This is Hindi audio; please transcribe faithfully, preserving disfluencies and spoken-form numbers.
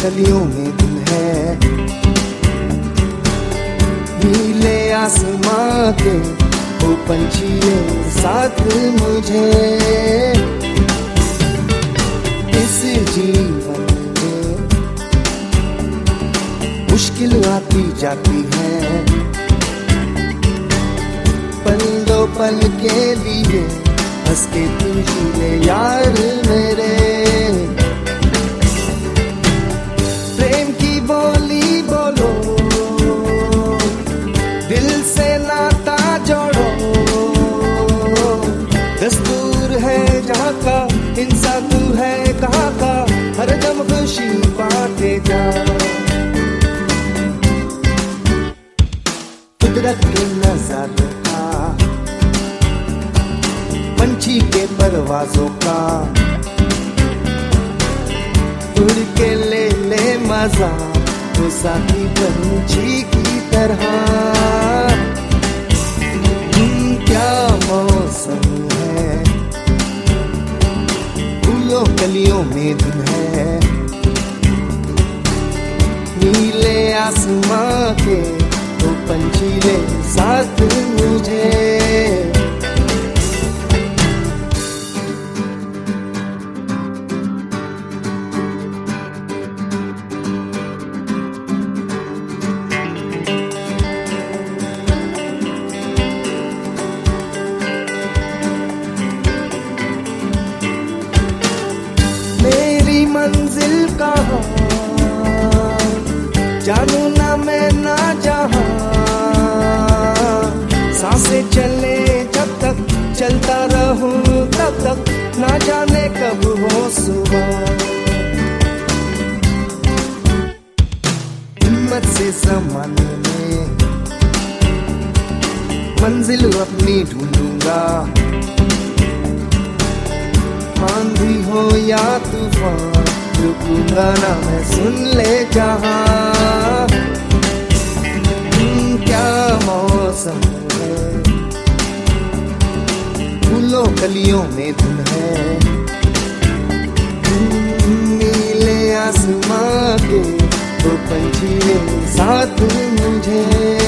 कलियों में दिल है, नीले आसमां के वो पंछी ले साथ मुझे। इस जीवन में मुश्किल आती जाती है, पल दो पल के लिए हंस के तू जी ले यार मेरे। प्रेम की बोली बोलो, दिल से नाता जोड़ो, दस्तूर है जहाँ का, इंसान तू है कहाँ का, हर दम खुशी बांटे जा। कुदरत के नजारों का, पंछी के परवाजों का, उड़ के ले ले मजा तो साथी पंछी की तरह। क्या मौसम है, फूलों कलियों में धुन है, नीले आसमां के तो पंछी ले साथ मुझे। मेरी मंजिल कहाँ, जानू ना मैं ना जहाँ, सांसें चले जब तक, चलता रहूं तब तक, ना जाने कब हो सुबह। हिम्मत से ज़माने में मंजिल अपनी ढूंढूंगा, आंधी हो या तूफान रुकूंगा ना मैं, सुन ले जहाँ। क्या मौसम है, फूलों कलियों में धुन है, नीले आसमां के वो पंछी ले साथ मुझे।